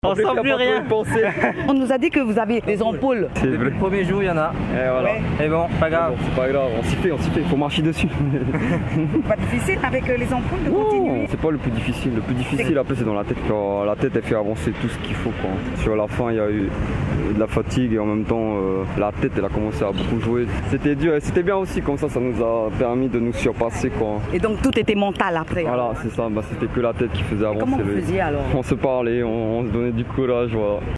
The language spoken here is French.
On sent plus rien. On nous a dit que vous avez des ampoules. Le premier jour, il y en a. Et voilà. Ouais. Et bon, pas grave. C'est pas grave, on s'y fait, faut marcher dessus. Pas difficile avec les ampoules de continuer. C'est pas le plus difficile. Le plus difficile après c'est dans la tête. Quand la tête elle fait avancer tout ce qu'il faut quoi. Sur la fin il y a eu de la fatigue et en même temps la tête elle a commencé à beaucoup jouer. C'était dur et c'était bien aussi comme ça nous a permis de nous surpasser quoi. Et donc tout était mental après. Voilà c'est ça, c'était que la tête qui faisait avancer. Comment vous faisiez alors? On se parlait, on se donnait du courage voilà.